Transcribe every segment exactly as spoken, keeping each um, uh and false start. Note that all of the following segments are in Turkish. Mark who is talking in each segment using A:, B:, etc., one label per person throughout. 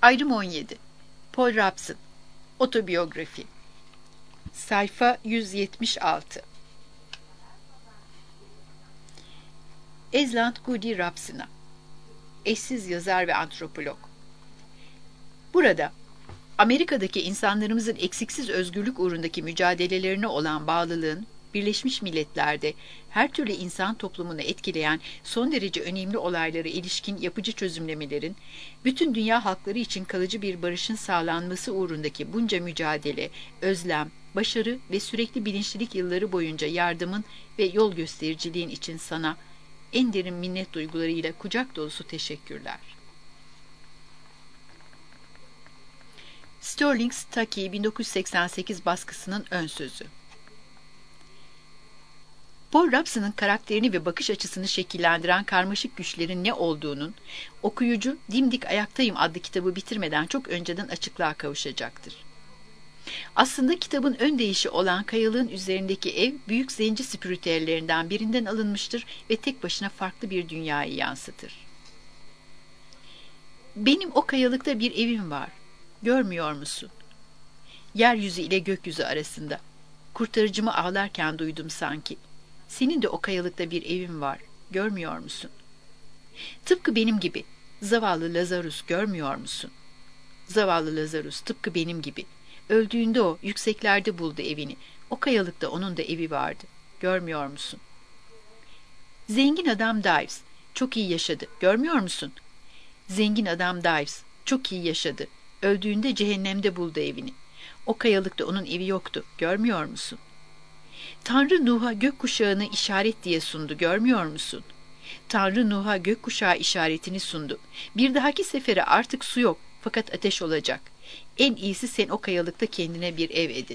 A: Ayrım on yedi. Paul Robson. Otobiyografi. Sayfa yüz yetmiş altı. Ezlant Goody Robson'a. Eşsiz yazar ve antropolog. Burada Amerika'daki insanlarımızın eksiksiz özgürlük uğrundaki mücadelelerine olan bağlılığın, Birleşmiş Milletler'de her türlü insan toplumunu etkileyen son derece önemli olaylara ilişkin yapıcı çözümlemelerin, bütün dünya halkları için kalıcı bir barışın sağlanması uğrundaki bunca mücadele, özlem, başarı ve sürekli bilinçlilik yılları boyunca yardımın ve yol göstericiliğin için sana en derin minnet duygularıyla kucak dolusu teşekkürler. Sterling Stuckey bin dokuz yüz seksen sekiz baskısının ön sözü. Paul Robson'ın karakterini ve bakış açısını şekillendiren karmaşık güçlerin ne olduğunun, okuyucu Dimdik Ayaktayım adlı kitabı bitirmeden çok önceden açıklığa kavuşacaktır. Aslında kitabın ön deyişi olan kayalığın üzerindeki ev, büyük zenci spiritüellerinden birinden alınmıştır ve tek başına farklı bir dünyayı yansıtır. Benim o kayalıkta bir evim var, görmüyor musun? Yeryüzü ile gökyüzü arasında. Kurtarıcımı ağlarken duydum sanki. Senin de o kayalıkta bir evin var, görmüyor musun? Tıpkı benim gibi, zavallı Lazarus görmüyor musun? Zavallı Lazarus tıpkı benim gibi. Öldüğünde o, yükseklerde buldu evini. O kayalıkta onun da evi vardı, görmüyor musun? Zengin adam Dives, çok iyi yaşadı, görmüyor musun? Zengin adam Dives, çok iyi yaşadı. Öldüğünde cehennemde buldu evini. O kayalıkta onun evi yoktu, görmüyor musun? Tanrı Nuh'a gökkuşağını işaret diye sundu, görmüyor musun? Tanrı Nuh'a gökkuşağı işaretini sundu. Bir dahaki sefere artık su yok, fakat ateş olacak. En iyisi sen o kayalıkta kendine bir ev edin.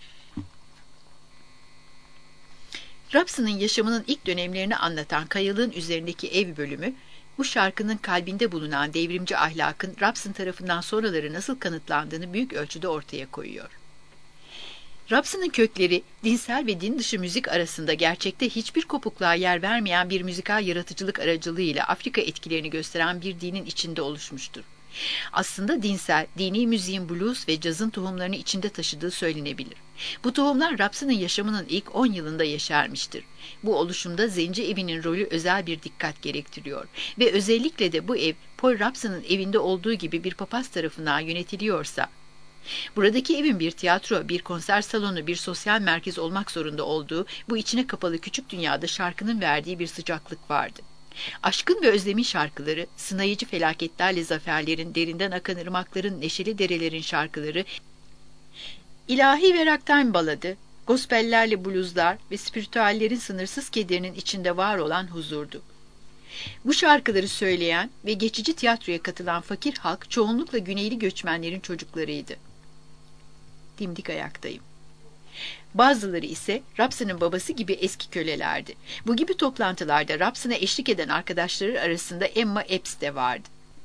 A: Robson'ın yaşamının ilk dönemlerini anlatan Kayalığın Üzerindeki Ev bölümü, bu şarkının kalbinde bulunan devrimci ahlakın Robson tarafından sonraları nasıl kanıtlandığını büyük ölçüde ortaya koyuyor. Robson'ın kökleri, dinsel ve din dışı müzik arasında gerçekte hiçbir kopukluğa yer vermeyen bir müzikal yaratıcılık aracılığıyla Afrika etkilerini gösteren bir dinin içinde oluşmuştur. Aslında dinsel, dini müziğin blues ve cazın tohumlarını içinde taşıdığı söylenebilir. Bu tohumlar Robson'ın yaşamının ilk on yılında yeşermiştir. Bu oluşumda zenci evinin rolü özel bir dikkat gerektiriyor ve özellikle de bu ev, Paul Robson'ın evinde olduğu gibi bir papaz tarafından yönetiliyorsa, buradaki evin bir tiyatro, bir konser salonu, bir sosyal merkez olmak zorunda olduğu bu içine kapalı küçük dünyada şarkının verdiği bir sıcaklık vardı. Aşkın ve özlemin şarkıları, sınayıcı felaketlerle zaferlerin, derinden akan ırmakların, neşeli derelerin şarkıları, ilahi ve ragtime baladı, gospellerle bluzlar ve spiritüellerin sınırsız kederinin içinde var olan huzurdu. Bu şarkıları söyleyen ve geçici tiyatroya katılan fakir halk çoğunlukla Güneyli göçmenlerin çocuklarıydı. Dimdik ayaktayım. Bazıları ise Robson'ın babası gibi eski kölelerdi. Bu gibi toplantılarda Robson'a eşlik eden arkadaşları arasında Emma Epps de vardı.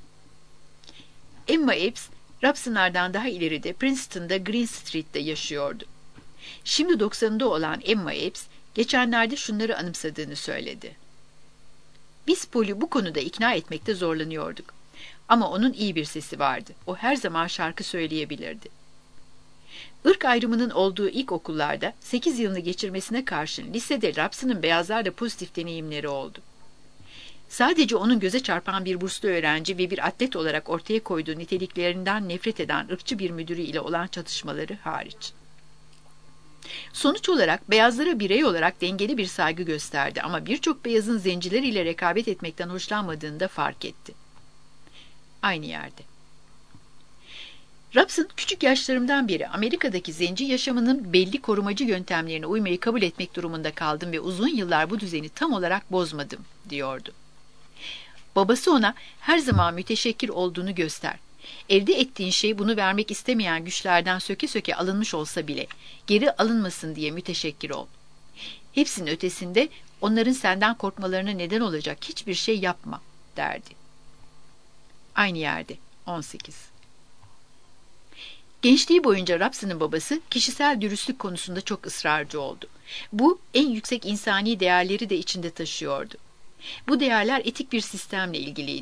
A: Emma Epps, Robson'lardan daha ileride Princeton'da Green Street'te yaşıyordu. Şimdi doksanında olan Emma Epps, geçenlerde şunları anımsadığını söyledi. Biz Paul'u bu konuda ikna etmekte zorlanıyorduk. Ama onun iyi bir sesi vardı. O her zaman şarkı söyleyebilirdi. Irk ayrımının olduğu ilk okullarda sekiz yılını geçirmesine karşın lisede Robson'ın beyazlarla pozitif deneyimleri oldu. Sadece onun göze çarpan bir burslu öğrenci ve bir atlet olarak ortaya koyduğu niteliklerinden nefret eden ırkçı bir müdürü ile olan çatışmaları hariç. Sonuç olarak beyazlara birey olarak dengeli bir saygı gösterdi ama birçok beyazın zenciler ile rekabet etmekten hoşlanmadığını da fark etti. Aynı yerde. Robson, küçük yaşlarımdan beri Amerika'daki zenci yaşamının belli korumacı yöntemlerine uymayı kabul etmek durumunda kaldım ve uzun yıllar bu düzeni tam olarak bozmadım, diyordu. Babası ona her zaman müteşekkir olduğunu göster. Elde ettiğin şey bunu vermek istemeyen güçlerden söke söke alınmış olsa bile geri alınmasın diye müteşekkir ol. Hepsinin ötesinde onların senden korkmalarına neden olacak hiçbir şey yapma, derdi. Aynı yerde. on sekiz. Gençliği boyunca Robson'ın babası kişisel dürüstlük konusunda çok ısrarcı oldu. Bu en yüksek insani değerleri de içinde taşıyordu. Bu değerler etik bir sistemle ilgiliydi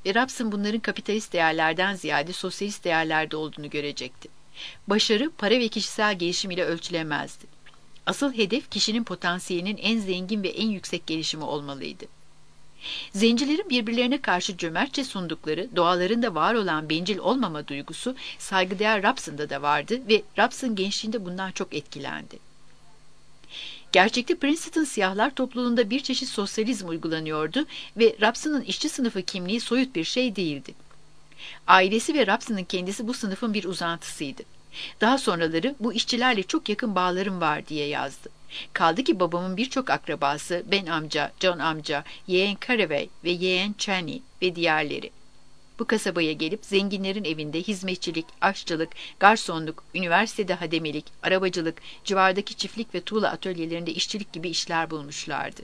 A: ve Robson bunların kapitalist değerlerden ziyade sosyalist değerlerde olduğunu görecekti. Başarı, para ve kişisel gelişim ile ölçülemezdi. Asıl hedef kişinin potansiyelinin en zengin ve en yüksek gelişimi olmalıydı. Zencilerin birbirlerine karşı cömertçe sundukları, doğalarında var olan bencil olmama duygusu saygıdeğer Robson'da da vardı ve Robson gençliğinde bundan çok etkilendi. Gerçekte Princeton siyahlar topluluğunda bir çeşit sosyalizm uygulanıyordu ve Robson'ın işçi sınıfı kimliği soyut bir şey değildi. Ailesi ve Robson'ın kendisi bu sınıfın bir uzantısıydı. Daha sonraları bu işçilerle çok yakın bağlarım var diye yazdı. Kaldı ki babamın birçok akrabası, Ben amca, John amca, yeğen Caraway ve yeğen Chaney ve diğerleri. Bu kasabaya gelip zenginlerin evinde hizmetçilik, aşçılık, garsonluk, üniversitede hademelik, arabacılık, civardaki çiftlik ve tuğla atölyelerinde işçilik gibi işler bulmuşlardı.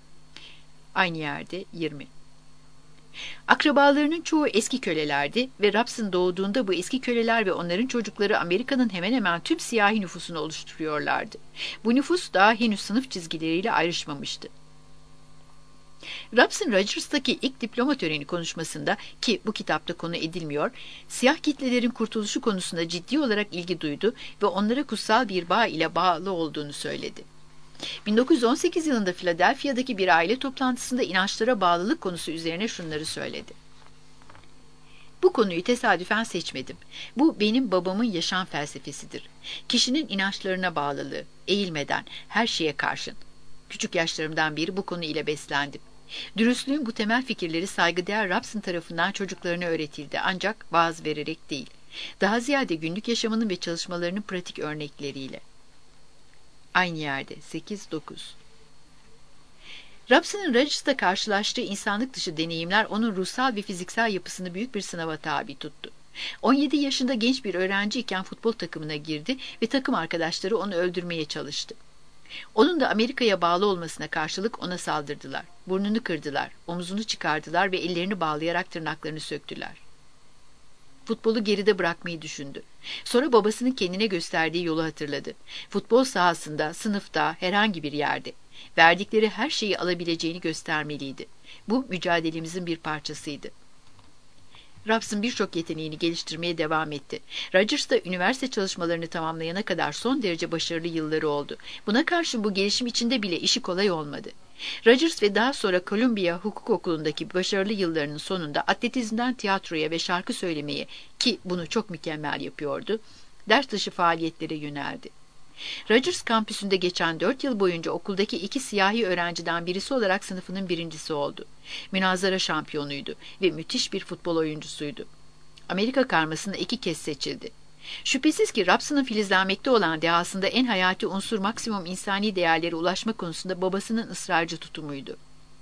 A: Aynı yerde yirmi. Akrabalarının çoğu eski kölelerdi ve Robson doğduğunda bu eski köleler ve onların çocukları Amerika'nın hemen hemen tüm siyahi nüfusunu oluşturuyorlardı. Bu nüfus daha henüz sınıf çizgileriyle ayrışmamıştı. Robson Rogers'taki ilk diploma töreni konuşmasında, ki bu kitapta konu edilmiyor, siyah kitlelerin kurtuluşu konusunda ciddi olarak ilgi duydu ve onlara kutsal bir bağ ile bağlı olduğunu söyledi. bin dokuz yüz on sekiz yılında Philadelphia'daki bir aile toplantısında inançlara bağlılık konusu üzerine şunları söyledi. Bu konuyu tesadüfen seçmedim. Bu benim babamın yaşam felsefesidir. Kişinin inançlarına bağlılığı, eğilmeden, her şeye karşın. Küçük yaşlarımdan beri bu konu ile beslendim. Dürüstlüğün bu temel fikirleri saygıdeğer Robson tarafından çocuklarına öğretildi, ancak vaaz vererek değil. Daha ziyade günlük yaşamının ve çalışmalarının pratik örnekleriyle. Aynı yerde sekiz dokuz. Robson'ın Rogers'ta karşılaştığı insanlık dışı deneyimler onun ruhsal ve fiziksel yapısını büyük bir sınava tabi tuttu. on yedi yaşında genç bir öğrenciyken futbol takımına girdi ve takım arkadaşları onu öldürmeye çalıştı. Onun da Amerika'ya bağlı olmasına karşılık ona saldırdılar. Burnunu kırdılar, omuzunu çıkardılar ve ellerini bağlayarak tırnaklarını söktüler. Futbolu geride bırakmayı düşündü. Sonra babasının kendine gösterdiği yolu hatırladı. Futbol sahasında, sınıfta, herhangi bir yerde. Verdikleri her şeyi alabileceğini göstermeliydi. Bu mücadelemizin bir parçasıydı. Robson birçok yeteneğini geliştirmeye devam etti. Rogers da üniversite çalışmalarını tamamlayana kadar son derece başarılı yılları oldu. Buna karşın bu gelişim içinde bile işi kolay olmadı. Rogers ve daha sonra Columbia Hukuk Okulu'ndaki başarılı yıllarının sonunda atletizmden tiyatroya ve şarkı söylemeye, ki bunu çok mükemmel yapıyordu, ders dışı faaliyetlere yöneldi. Rogers kampüsünde geçen dört yıl boyunca okuldaki iki siyahi öğrenciden birisi olarak sınıfının birincisi oldu. Münazara şampiyonuydu ve müthiş bir futbol oyuncusuydu. Amerika karmasına iki kez seçildi. Şüphesiz ki Robson'ın filizlenmekte olan dehasında en hayati unsur maksimum insani değerlere ulaşma konusunda babasının ısrarcı tutumuydu.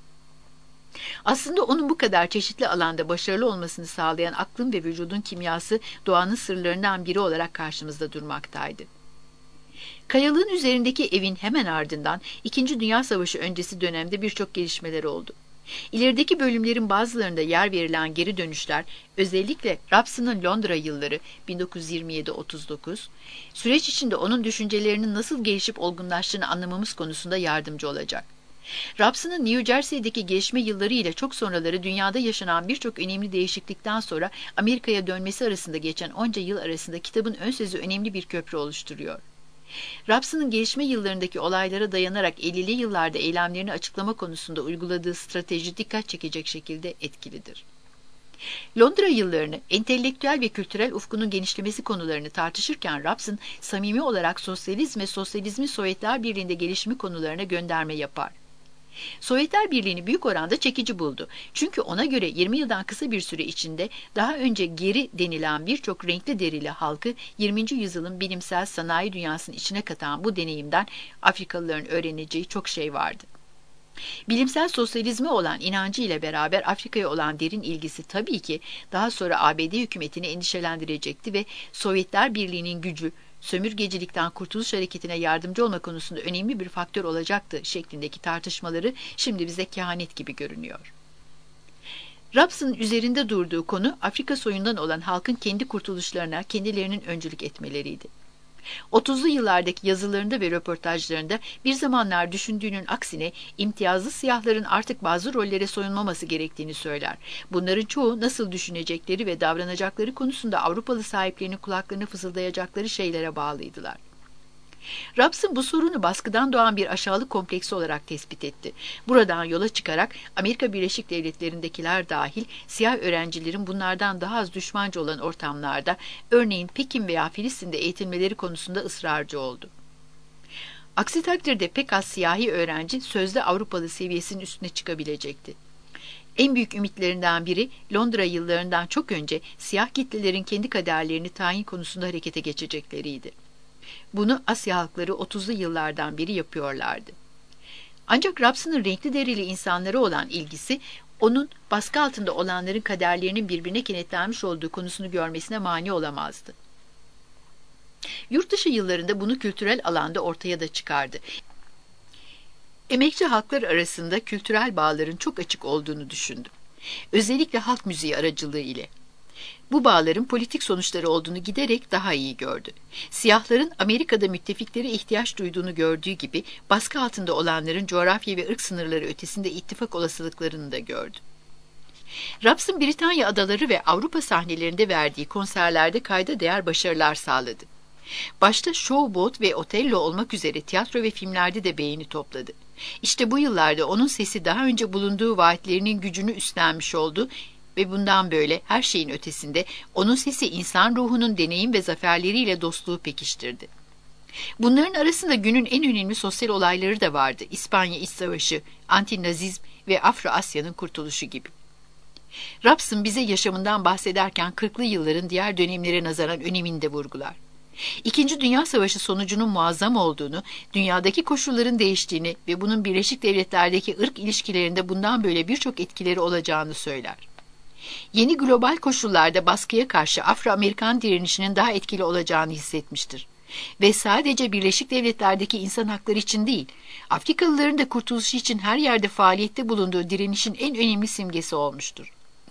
A: Aslında onun bu kadar çeşitli alanda başarılı olmasını sağlayan aklın ve vücudun kimyası doğanın sırlarından biri olarak karşımızda durmaktaydı. Kayalığın üzerindeki evin hemen ardından İkinci Dünya Savaşı öncesi dönemde birçok gelişmeler oldu. İlerideki bölümlerin bazılarında yer verilen geri dönüşler, özellikle Robson'ın Londra yılları bin dokuz yüz yirmi yedi otuz dokuz, süreç içinde onun düşüncelerinin nasıl gelişip olgunlaştığını anlamamız konusunda yardımcı olacak. Robson'ın New Jersey'deki gelişme yılları ile çok sonraları dünyada yaşanan birçok önemli değişiklikten sonra Amerika'ya dönmesi arasında geçen onca yıl arasında kitabın ön sözü önemli bir köprü oluşturuyor. Robson'ın gelişme yıllarındaki olaylara dayanarak ellili yıllarda eylemlerini açıklama konusunda uyguladığı strateji dikkat çekecek şekilde etkilidir. Londra yıllarını, entelektüel ve kültürel ufkunun genişlemesi konularını tartışırken Robson, samimi olarak sosyalizm ve sosyalizmin Sovyetler Birliği'nde gelişimi konularına gönderme yapar. Sovyetler Birliği'ni büyük oranda çekici buldu. Çünkü ona göre yirmi yıldan kısa bir süre içinde daha önce geri denilen birçok renkli derili halkı yirminci yüzyılın bilimsel sanayi dünyasının içine katan bu deneyimden Afrikalıların öğreneceği çok şey vardı. Bilimsel sosyalizme olan inancı ile beraber Afrika'ya olan derin ilgisi tabii ki daha sonra A B D hükümetini endişelendirecekti ve Sovyetler Birliği'nin gücü, sömürgecilikten kurtuluş hareketine yardımcı olma konusunda önemli bir faktör olacaktı şeklindeki tartışmaları şimdi bize kehanet gibi görünüyor. Robson'ın üzerinde durduğu konu Afrika soyundan olan halkın kendi kurtuluşlarına kendilerinin öncülük etmeleriydi. otuzlu yıllardaki yazılarında ve röportajlarında bir zamanlar düşündüğünün aksine imtiyazlı siyahların artık bazı rollere soyunmaması gerektiğini söyler. Bunların çoğu nasıl düşünecekleri ve davranacakları konusunda Avrupalı sahiplerinin kulaklarına fısıldayacakları şeylere bağlıydılar. Robson bu sorunu baskıdan doğan bir aşağılık kompleksi olarak tespit etti. Buradan yola çıkarak Amerika Birleşik Devletleri'ndekiler dahil siyah öğrencilerin bunlardan daha az düşmanca olan ortamlarda, örneğin Pekin veya Filistin'de eğitilmeleri konusunda ısrarcı oldu. Aksi takdirde pek az siyahi öğrenci sözde Avrupalı seviyesinin üstüne çıkabilecekti. En büyük ümitlerinden biri Londra yıllarından çok önce siyah kitlelerin kendi kaderlerini tayin konusunda harekete geçecekleriydi. Bunu Asya halkları otuzlu yıllardan beri yapıyorlardı. Ancak Robson'ın renkli derili insanlara olan ilgisi, onun baskı altında olanların kaderlerinin birbirine kenetlenmiş olduğu konusunu görmesine mani olamazdı. Yurtdışı yıllarında bunu kültürel alanda ortaya da çıkardı. Emekçi halklar arasında kültürel bağların çok açık olduğunu düşündü. Özellikle halk müziği aracılığı ile. Bu bağların politik sonuçları olduğunu giderek daha iyi gördü. Siyahların Amerika'da müttefiklere ihtiyaç duyduğunu gördüğü gibi baskı altında olanların coğrafya ve ırk sınırları ötesinde ittifak olasılıklarını da gördü. Robson, Britanya adaları ve Avrupa sahnelerinde verdiği konserlerde kayda değer başarılar sağladı. Başta Showboat ve Otello olmak üzere tiyatro ve filmlerde de beğeni topladı. İşte bu yıllarda onun sesi daha önce bulunduğu vaatlerinin gücünü üstlenmiş oldu ve bundan böyle her şeyin ötesinde onun sesi insan ruhunun deneyim ve zaferleriyle dostluğu pekiştirdi. Bunların arasında günün en önemli sosyal olayları da vardı. İspanya İç Savaşı, anti-nazizm ve Afro-Asya'nın kurtuluşu gibi. Robson bize yaşamından bahsederken kırklı yılların diğer dönemlere nazaran önemini de vurgular. İkinci Dünya Savaşı sonucunun muazzam olduğunu, dünyadaki koşulların değiştiğini ve bunun Birleşik Devletler'deki ırk ilişkilerinde bundan böyle birçok etkileri olacağını söyler. Yeni global koşullarda baskıya karşı Afro-Amerikan direnişinin daha etkili olacağını hissetmiştir. Ve sadece Birleşik Devletler'deki insan hakları için değil, Afrikalıların da kurtuluşu için her yerde faaliyette bulunduğu direnişin en önemli simgesi olmuştur.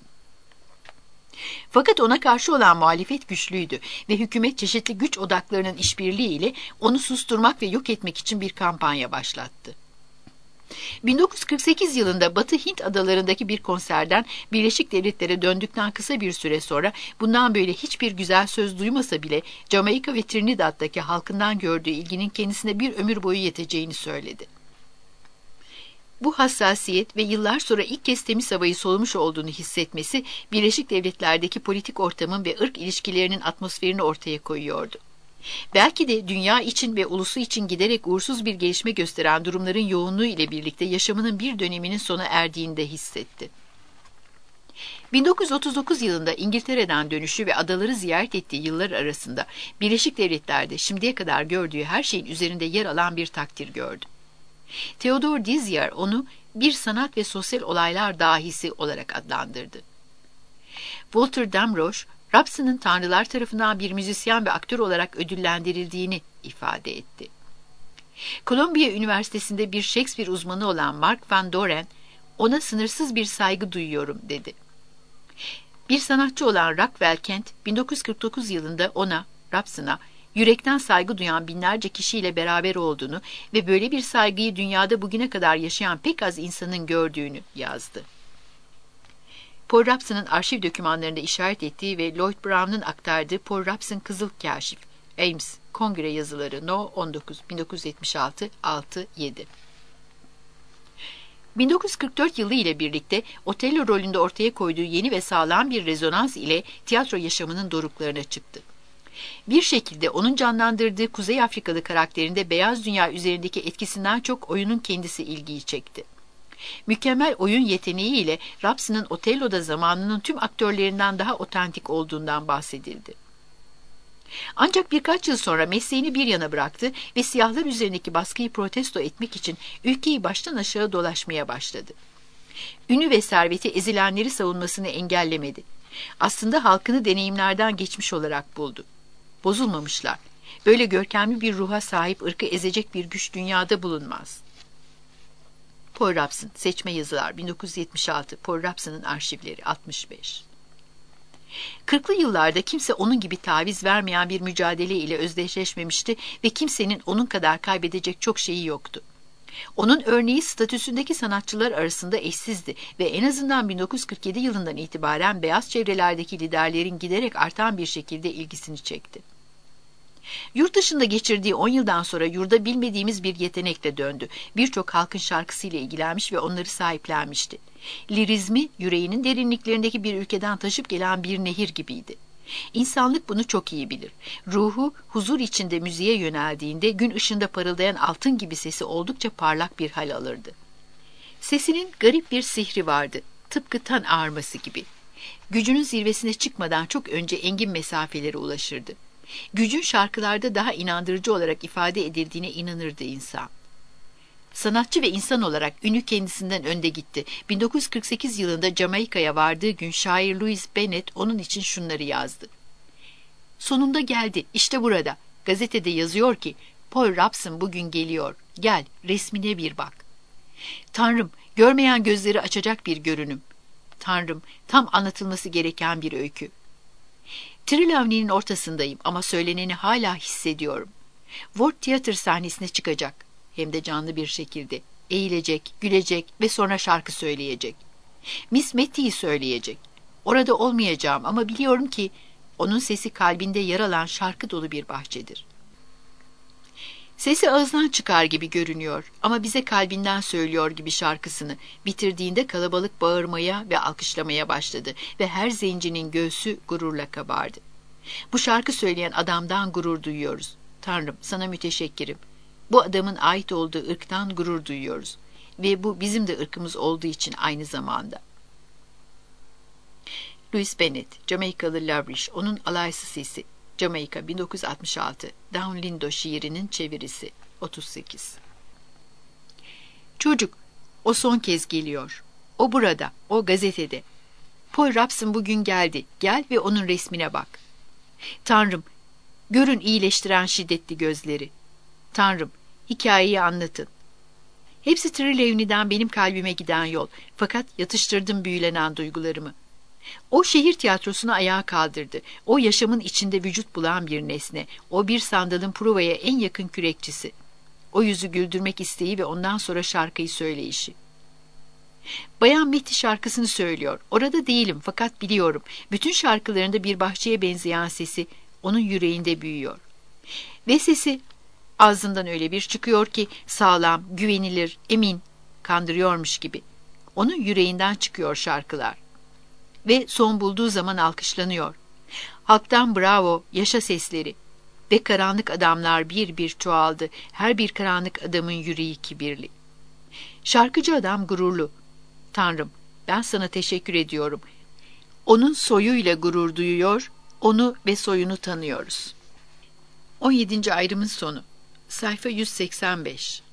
A: Fakat ona karşı olan muhalefet güçlüydü ve hükümet çeşitli güç odaklarının işbirliği ile onu susturmak ve yok etmek için bir kampanya başlattı. bin dokuz yüz kırk sekiz yılında Batı Hint adalarındaki bir konserden Birleşik Devletlere döndükten kısa bir süre sonra bundan böyle hiçbir güzel söz duymasa bile Jamaika ve Trinidad'daki halkından gördüğü ilginin kendisine bir ömür boyu yeteceğini söyledi. Bu hassasiyet ve yıllar sonra ilk kez temiz havayı solumuş olduğunu hissetmesi Birleşik Devletler'deki politik ortamın ve ırk ilişkilerinin atmosferini ortaya koyuyordu. Belki de dünya için ve ulusu için giderek uğursuz bir gelişme gösteren durumların yoğunluğu ile birlikte yaşamının bir döneminin sona erdiğini de hissetti. bin dokuz yüz otuz dokuz yılında İngiltere'den dönüşü ve adaları ziyaret ettiği yıllar arasında Birleşik Devletler'de şimdiye kadar gördüğü her şeyin üzerinde yer alan bir takdir gördü. Theodore Dizier onu bir sanat ve sosyal olaylar dahisi olarak adlandırdı. Walter Damrosch, Robson'ın tanrılar tarafından bir müzisyen ve aktör olarak ödüllendirildiğini ifade etti. Columbia Üniversitesi'nde bir Shakespeare uzmanı olan Mark Van Doren, ona sınırsız bir saygı duyuyorum dedi. Bir sanatçı olan Rockwell Kent, bin dokuz yüz kırk dokuz yılında ona, Robson'a, yürekten saygı duyan binlerce kişiyle beraber olduğunu ve böyle bir saygıyı dünyada bugüne kadar yaşayan pek az insanın gördüğünü yazdı. Paul Robson'ın arşiv dokümanlarında işaret ettiği ve Lloyd Brown'un aktardığı Paul Robson Kızıl Kaşif, Ames, Kongre yazıları No on dokuz, bin dokuz yüz yetmiş altı, altı, yedi. bin dokuz yüz kırk dört yılı ile birlikte Otello rolünde ortaya koyduğu yeni ve sağlam bir rezonans ile tiyatro yaşamının doruklarına çıktı. Bir şekilde onun canlandırdığı Kuzey Afrikalı karakterinde beyaz dünya üzerindeki etkisinden çok oyunun kendisi ilgiyi çekti. Mükemmel oyun yeteneğiyle Robson'ın Otello'da zamanının tüm aktörlerinden daha otantik olduğundan bahsedildi. Ancak birkaç yıl sonra mesleğini bir yana bıraktı ve siyahlar üzerindeki baskıyı protesto etmek için ülkeyi baştan aşağı dolaşmaya başladı. Ünü ve serveti ezilenleri savunmasını engellemedi. Aslında halkını deneyimlerden geçmiş olarak buldu. Bozulmamışlar. Böyle görkemli bir ruha sahip ırkı ezecek bir güç dünyada bulunmaz. Paul Robson, Seçme Yazılar, bin dokuz yüz yetmiş altı, Paul Robson'ın arşivleri, altmış beş. Kırklı yıllarda kimse onun gibi taviz vermeyen bir mücadele ile özdeşleşmemişti ve kimsenin onun kadar kaybedecek çok şeyi yoktu. Onun örneği statüsündeki sanatçılar arasında eşsizdi ve en azından bin dokuz yüz kırk yedi yılından itibaren beyaz çevrelerdeki liderlerin giderek artan bir şekilde ilgisini çekti. Yurt dışında geçirdiği on yıldan sonra yurda bilmediğimiz bir yetenekle döndü. Birçok halkın şarkısıyla ilgilenmiş ve onları sahiplenmişti. Lirizmi, yüreğinin derinliklerindeki bir ülkeden taşıp gelen bir nehir gibiydi. İnsanlık bunu çok iyi bilir. Ruhu, huzur içinde müziğe yöneldiğinde gün ışığında parıldayan altın gibi sesi oldukça parlak bir hal alırdı. Sesinin garip bir sihri vardı, tıpkı tan ağarması gibi. Gücünün zirvesine çıkmadan çok önce engin mesafelere ulaşırdı. Gücün şarkılarda daha inandırıcı olarak ifade edildiğine inanırdı insan. Sanatçı ve insan olarak ünü kendisinden önde gitti. bin dokuz yüz kırk sekiz yılında Jamaika'ya vardığı gün şair Louis Bennett onun için şunları yazdı. Sonunda geldi, işte burada. Gazetede yazıyor ki, Paul Robson bugün geliyor. Gel, resmine bir bak. Tanrım, görmeyen gözleri açacak bir görünüm. Tanrım, tam anlatılması gereken bir öykü. Trelawney'nin ortasındayım ama söyleneni hala hissediyorum. Ward tiyatro sahnesine çıkacak. Hem de canlı bir şekilde. Eğilecek, gülecek ve sonra şarkı söyleyecek. Miss Matty'yi söyleyecek. Orada olmayacağım ama biliyorum ki onun sesi kalbinde yer alan şarkı dolu bir bahçedir. Sesi ağızdan çıkar gibi görünüyor ama bize kalbinden söylüyor gibi şarkısını. Bitirdiğinde kalabalık bağırmaya ve alkışlamaya başladı ve her zencinin göğsü gururla kabardı. Bu şarkı söyleyen adamdan gurur duyuyoruz. Tanrım, sana müteşekkirim. Bu adamın ait olduğu ırktan gurur duyuyoruz. Ve bu bizim de ırkımız olduğu için aynı zamanda. Louis Bennett, Jamaikalı Lavrish, onun alaysı sesi. Jamaika, bin dokuz yüz altmış altı. Down Lindo şiirinin çevirisi. otuz sekiz. Çocuk, o son kez geliyor. O burada, o gazetede. Paul Robson bugün geldi. Gel ve onun resmine bak. Tanrım, görün iyileştiren şiddetli gözleri. Tanrım, hikayeyi anlatın. Hepsi Trelawney'den benim kalbime giden yol. Fakat yatıştırdım büyülenen duygularımı. O şehir tiyatrosunu ayağa kaldırdı. O yaşamın içinde vücut bulan bir nesne. O bir sandalın provaya en yakın kürekçisi. O yüzü güldürmek isteği ve ondan sonra şarkıyı söyleyişi. Bayan Matty şarkısını söylüyor. Orada değilim fakat biliyorum. Bütün şarkılarında bir bahçeye benzeyen sesi onun yüreğinde büyüyor. Ve sesi ağzından öyle bir çıkıyor ki sağlam, güvenilir, emin, kandırıyormuş gibi. Onun yüreğinden çıkıyor şarkılar. Ve son bulduğu zaman alkışlanıyor. Halktan bravo, yaşa sesleri. Ve karanlık adamlar bir bir çoğaldı. Her bir karanlık adamın yüreği kibirli. Şarkıcı adam gururlu. Tanrım, ben sana teşekkür ediyorum. Onun soyuyla gurur duyuyor, onu ve soyunu tanıyoruz. on yedinci ayrımın sonu. Sayfa yüz seksen beş.